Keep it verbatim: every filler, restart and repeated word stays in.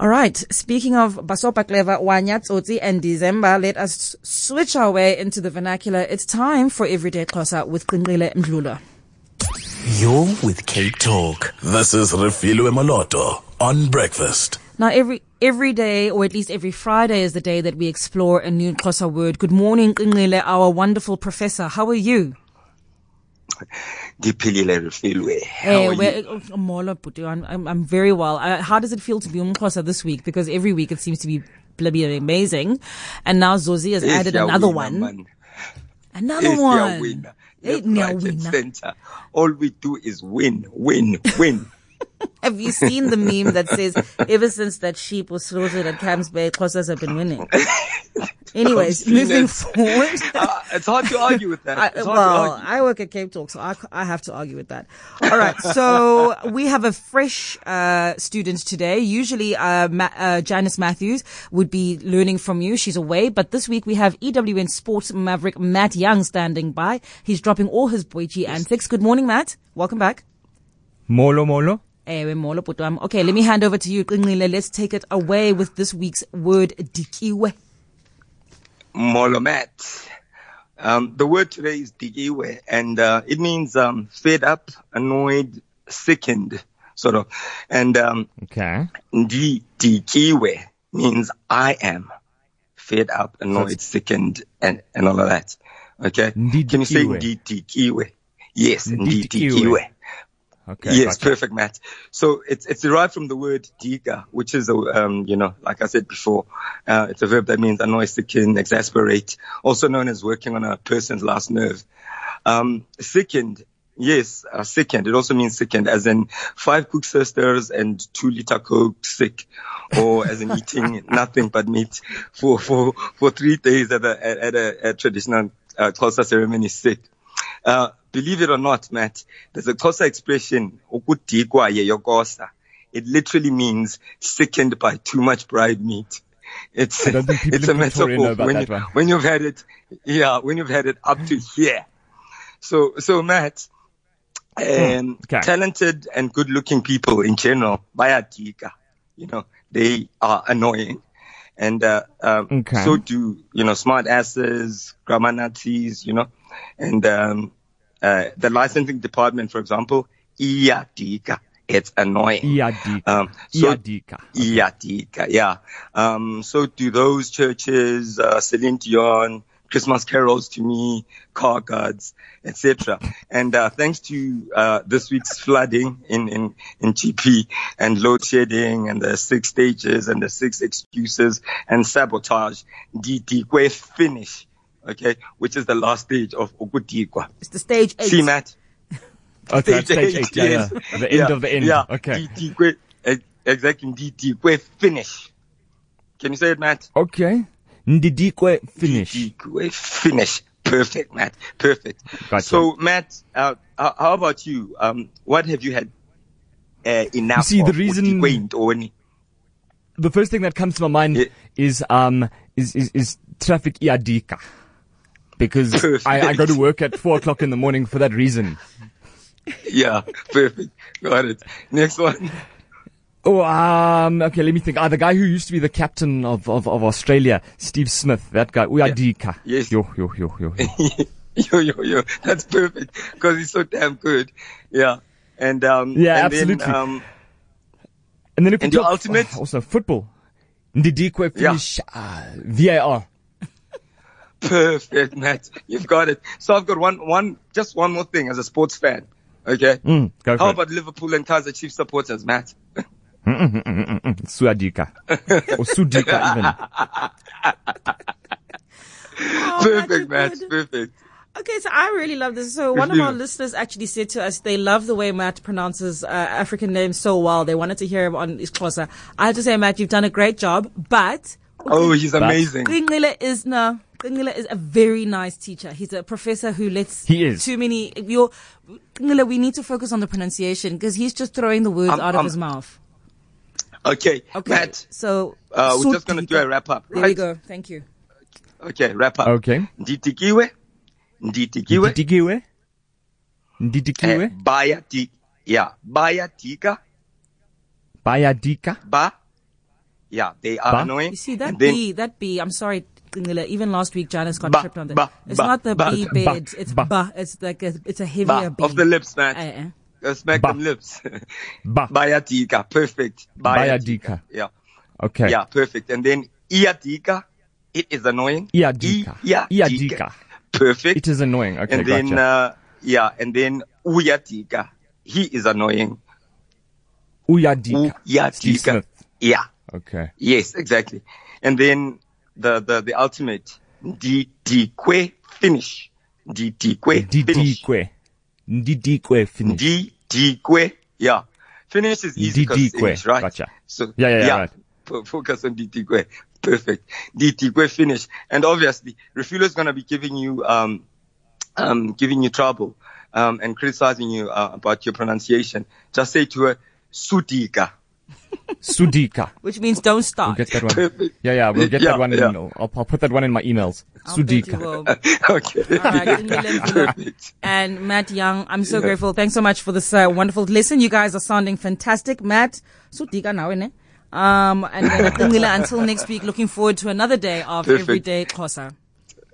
All right. Speaking of Basopa Clever, Wanyatsotsi and December, let us switch our way into the vernacular. It's time for Everyday Xhosa with Qinqile Mdlula. You're with Cape Talk. This is Refilwe Maloto on Breakfast. Now, every every day, or at least every Friday, is the day that we explore a new Xhosa word. Good morning, Qinqile, our wonderful professor. How are you? Hey, I'm, I'm, I'm very well. Uh, how does it feel to be umXhosa this week? Because every week it seems to be bloody amazing. And now Zozi has added another one. Another one. Left, right, and center. All we do is win, win, win. Have you seen the meme that says, ever since that sheep was slaughtered at Camps Bay, Xhosas have been winning? Anyways, moving it. forward. uh, it's hard to argue with that. I, well, I work at Cape Talk, so I, I have to argue with that. All right, so we have a fresh uh student today. Usually uh, Ma- uh Janice Matthews would be learning from you. She's away, but this week we have E W N Sports Maverick Matt Young standing by. He's dropping all his Boichi antics. Good morning, Matt. Welcome back. Molo, molo. Okay, let me hand over to you, Qinqile. Let's take it away with this week's word, dikiwe. Molomat. Um, the word today is dikiwe, and uh, it means um, fed up, annoyed, sickened, sort of. And um, okay, di dikiwe means I am fed up, annoyed, so sickened, and, and all of that. Okay, Ndidikiwe. Can you say di dikiwe? Yes, di dikiwe. Okay, yes, gotcha. Perfect, Matt. So it's it's derived from the word dika, which is a um you know, like I said before, uh, it's a verb that means annoy, sicken, exasperate, also known as working on a person's last nerve. Um, sickened, yes, uh, sickened. It also means sickened, as in five cook sisters and two liter coke sick, or as in eating nothing but meat for for for three days at a at, at a, a traditional uh, Xhosa ceremony sick. Uh, believe it or not, Matt, there's a Xhosa expression, ukudikwa ye yokosa. It literally means sickened by too much fried meat. It's, it's a metaphor when, you, when you've had it, yeah, when you've had it up to here. So, so Matt, um, mm, okay. talented and good looking people in general, bayadika, you know, they are annoying. And, uh, um, okay. so do, you know, smart asses, grammar Nazis, you know. And um, uh, the licensing department, for example, iyadika. It's annoying. Iyadika. Um, so, iyadika. Okay. Iyadika, yeah. Um, so do those churches, uh, Celine Dion, Christmas carols to me, car guards, et cetera. And uh, thanks to uh, this week's flooding in, in, in G P and load shedding and the six stages and the six excuses and sabotage, Ditikwe finish. Okay, which is the last stage of Okudikwa. It's the stage eight. See, Matt? Okay, stage, stage eight, eight yeah, yes. yeah. The end yeah, of the end. Yeah. Okay. Ditikwe, exactly, Ditikwe finish. Can you say it, Matt? Okay. Ndidikwe finish. Ndidikwe finish. Perfect, Matt. Perfect. Gotcha. So, Matt, uh, how, how about you? Um, what have you had uh, enough you see, of? The reason, the first thing that comes to my mind yeah. is um is is, is traffic iadika. Because I, I go to work at four o'clock in the morning for that reason. Yeah, perfect. Got it. Next one. Oh, um, okay, let me think. Ah, the guy who used to be the captain of, of, of Australia, Steve Smith, that guy. Uyadika. Yeah. Yes. Yo, yo, yo, yo. yo, yo, yo. That's perfect. Because he's so damn good. Yeah. And, um, yeah, and absolutely. Then, um, and then if and we your talk, ultimate. Oh, also football. Ndidikwe finish, yeah. uh, V A R. Perfect, Matt. You've got it. So I've got one, one, just one more thing as a sports fan. Okay. Mm, go How for about it. Liverpool and Kaizer Chiefs supporters, Matt? Suadika. Or Sudika even. Oh, perfect, Matt. Perfect. Okay, so I really love this. So one of our listeners actually said to us they love the way Matt pronounces uh, African names so well. They wanted to hear him on Xhosa. I have to say, Matt, you've done a great job, but... Oh, he's amazing. Qinqile is no. Qinqile is a very nice teacher. He's a professor who lets he is. too many. You're, Qinqile, we need to focus on the pronunciation because he's just throwing the words um, out of um, his mouth. Okay, okay. Matt. So uh, we're just going to do a wrap up. Right? There we go. Thank you. Okay, wrap up. Okay. Nditikiwe. Nditikiwe. Nditikiwe. Nditikiwe. Eh, Bayati. Yeah. Bayatika. Bayadika. Ba. Yeah, they are Ba? annoying. You see, that And then- B, that B, I'm sorry, Qingile, even last week Janice got Ba, tripped on that. ba, It's ba, not the ba, B ba, bed, it's ba. ba. It's like a, it's a heavier Ba, B. of the lips, man. Eh, eh. Go smack Ba. them lips. Ba. Bayadika, perfect. Bayadika. Yeah. Okay. Yeah, perfect. And then Iadika, it is annoying. Iadika. Iadika. Iadika. Perfect. It is annoying. Okay, and then, gotcha. uh, yeah, and then Uyadika, he is annoying. Uyadika. Steve Uyadika. Smith. Yeah. Okay. Yes, exactly. And then the, the, the ultimate, Didikwe finish. Didikwe finish. Didikwe. Didikwe finish. Didikwe, yeah. Finish is easy because it's Didikwe. English, right? Gotcha. So, Yeah, yeah, yeah, right. F- focus on Didikwe. Perfect. Didikwe finish. And obviously, Refilo is going to be giving you, um, um, giving you trouble, um, and criticizing you, uh, about your pronunciation. Just say to her, Sudika. Sudika. Which means don't start. We'll get that one. Perfect. Yeah, yeah, we'll get Yeah, that one. yeah. In, I'll, I'll put that one in my emails. I'll bet you Sudika. will. Okay. All right, Qingile Mvula Perfect. and Matt Young, I'm so grateful. Thanks so much for this uh, wonderful listen. You guys are sounding fantastic. Matt, Sudika now, innit? Um, and then Qingile, until next week, looking forward to another day of Perfect. Everyday Xhosa.